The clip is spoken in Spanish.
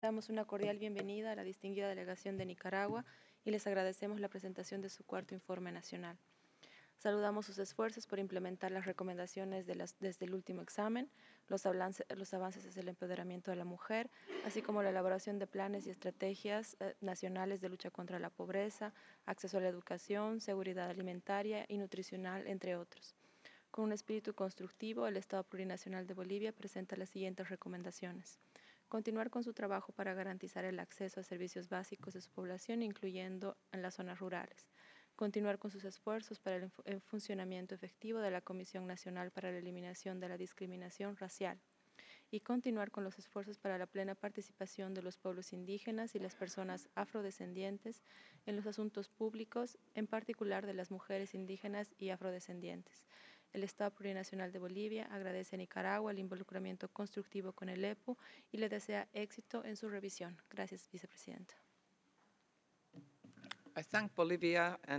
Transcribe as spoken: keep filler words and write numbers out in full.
Damos una cordial bienvenida a la distinguida delegación de Nicaragua y les agradecemos la presentación de su cuarto informe nacional. Saludamos sus esfuerzos por implementar las recomendaciones de las, desde el último examen, los, avance, los avances hacia el empoderamiento de la mujer, así como la elaboración de planes y estrategias eh, nacionales de lucha contra la pobreza, acceso a la educación, seguridad alimentaria y nutricional, entre otros. Con un espíritu constructivo, el Estado Plurinacional de Bolivia presenta las siguientes recomendaciones. Continuar con su trabajo para garantizar el acceso a servicios básicos de su población, incluyendo en las zonas rurales. Continuar con sus esfuerzos para el, el funcionamiento efectivo de la Comisión Nacional para la Eliminación de la Discriminación Racial. Y continuar con los esfuerzos para la plena participación de los pueblos indígenas y las personas afrodescendientes en los asuntos públicos, en particular de las mujeres indígenas y afrodescendientes. El Estado Plurinacional de Bolivia agradece a Nicaragua el involucramiento constructivo con el E P U y le desea éxito en su revisión. Gracias, Vicepresidenta. I thank Bolivia and